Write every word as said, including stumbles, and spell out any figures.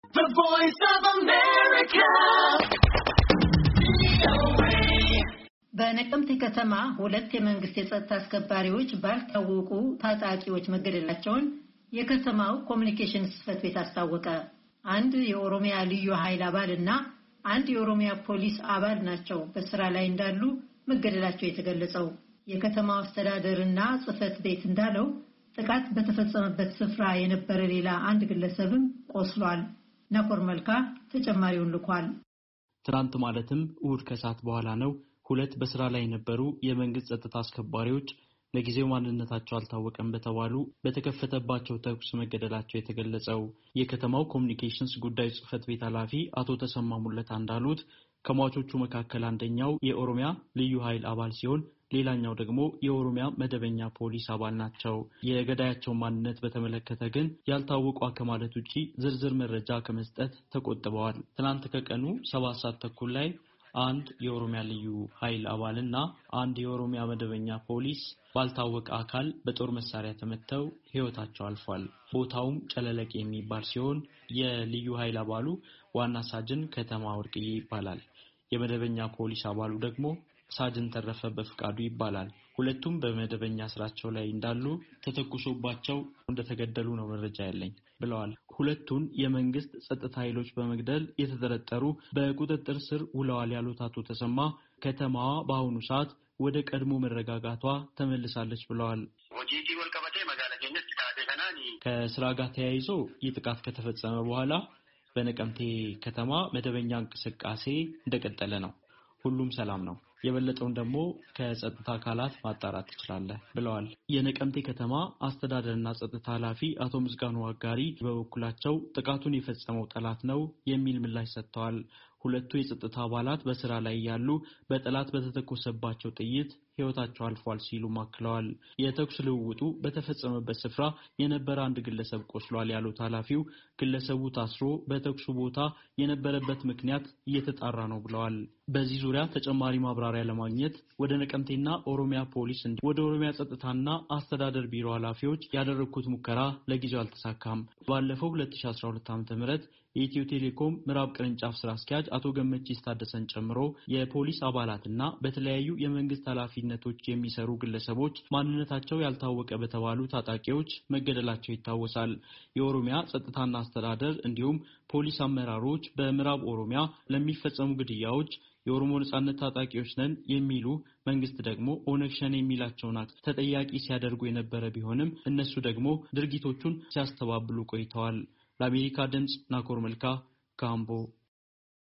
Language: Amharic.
The Voice of America. በነቀምቴ ከተማ ሁለት የመንግስት የጸጥታ አስከባሪዎች ባልታወቁ ታጣቂዎች መገደላቸውን የከተማው ኮሙኒኬሽንስ ጽሕፈት ቤት አስታወቀ። አንድ የኦሮሚያ ልዩ ኃይል አባልና አንድ የኦሮሚያ ፖሊስ አባል ናቸው በስራ ላይ እንዳሉ መገደላቸው የተገለጸው። የከተማው አስተዳደርና ጽሕፈት ቤት እንዳለው ጥቃት በተፈጸመበት ስፍራ የነበረ ሌላ አንድ ግለሰብም ቆስሏል። ናኮር መልካ ተጨማሪውን ልኳል። ትናንት ማለትም እሁድ ከሰዓት በኋላ ነው ሁለት በስራ ላይ የነበሩ የመንግስት ጸጥታ አስከባሪዎች ለጊዜው ማንነታቸው አልታወቀም በተባሉ በተከፈተባቸው ተኩስ መገደላቸው የተገለጸው። የከተማው ኮሙኒኬሽንስ ጉዳይ ጽሕፈት ቤት ኃላፊ አቶ ተሰማ ሙለታ እንዳሉት ከሟቾቹ መካከል አንደኛው የኦሮሚያ ልዩ ኃይል አባል ሲሆን ሌላኛው ደግሞ የኦሮሚያ መደበኛ ፖሊስ አባል ናቸው። የገዳያቸው ማንነት በተመለከተ ግን ያልታወቁ ከማለት ውጪ ዝርዝር መረጃ ከመስጠት ተቆጥበዋል። ትናንት ከቀኑ ሰባት ሰዓት ተኩል ላይ አንድ የኦሮሚያ ልዩ ኃይል አባልና አንድ የኦሮሚያ መደበኛ ፖሊስ ባልታወቀ አካል በጦር መሳሪያ ተመተው ሕይወታቸው አልፏል። ቦታውም ጨለለቅ የሚባል ሲሆን የልዩ ኃይል አባሉ ዋና ሳጅን ከተማ ወርቅዬ ይባላል። የመደበኛ ፖሊስ አባሉ ደግሞ ሳጅን ተረፈ በፍቃዱ ይባላል። ሁለቱም በመደበኛ ስራቸው ላይ እንዳሉ ተተኩሶባቸው እንደተገደሉ ነው መረጃ ያለኝ ብለዋል። ሁለቱን የመንግስት ጸጥታ ኃይሎች በመግደል የተጠረጠሩ በቁጥጥር ስር ውለዋል ያሉት አቶ ተሰማ ከተማዋ በአሁኑ ሰዓት ወደ ቀድሞ መረጋጋቷ ተመልሳለች ብለዋል። ከስራ ጋር ተያይዞ የጥቃት ከተፈጸመ በኋላ በነቀምቴ ከተማ መደበኛ እንቅስቃሴ እንደቀጠለ ነው። ሁሉም ሰላም ነው። የበለጠውን ደግሞ ከጸጥታ አካላት ማጣራት ትችላለህ ብለዋል። የነቀምቴ ከተማ አስተዳደርና ጸጥታ ኃላፊ አቶ ምስጋኑ አጋሪ በበኩላቸው ጥቃቱን የፈጸመው ጠላት ነው የሚል ምላሽ ሰጥተዋል። ሁለቱ የጸጥታ አባላት በስራ ላይ ያሉ በጠላት በተተኮሰባቸው ጥይት ሕይወታቸው አልፏል ሲሉ ማክለዋል። የተኩስ ልውውጡ በተፈጸመበት ስፍራ የነበረ አንድ ግለሰብ ቆስሏል ያሉት ኃላፊው ግለሰቡ ታስሮ በተኩሱ ቦታ የነበረበት ምክንያት እየተጣራ ነው ብለዋል። በዚህ ዙሪያ ተጨማሪ ማብራሪያ ለማግኘት ወደ ነቀምቴና ኦሮሚያ ፖሊስ እንዲ ወደ ኦሮሚያ ጸጥታና አስተዳደር ቢሮ ኃላፊዎች ያደረኩት ሙከራ ለጊዜው አልተሳካም። ባለፈው ሁለት ሺህ አስራ ሁለት ዓ.ም የኢትዮ ቴሌኮም ምዕራብ ቅርንጫፍ ስራ አስኪያጅ አቶ ገመቺስ ታደሰን ጨምሮ የፖሊስ አባላትና በተለያዩ የመንግስት ኃላፊነቶች የሚሰሩ ግለሰቦች ማንነታቸው ያልታወቀ በተባሉ ታጣቂዎች መገደላቸው ይታወሳል። የኦሮሚያ ጸጥታና አስተዳደር እንዲሁም ፖሊስ አመራሮች በምዕራብ ኦሮሚያ ለሚፈጸሙ ግድያዎች የኦሮሞ ነጻነት ታጣቂዎች ነን የሚሉ መንግስት ደግሞ ኦነግ ሸኔ የሚላቸውን ተጠያቂ ሲያደርጉ የነበረ ቢሆንም እነሱ ደግሞ ድርጊቶቹን ሲያስተባብሉ ቆይተዋል። ለአሜሪካ ድምጽ ናኮር መልካ ካምቦ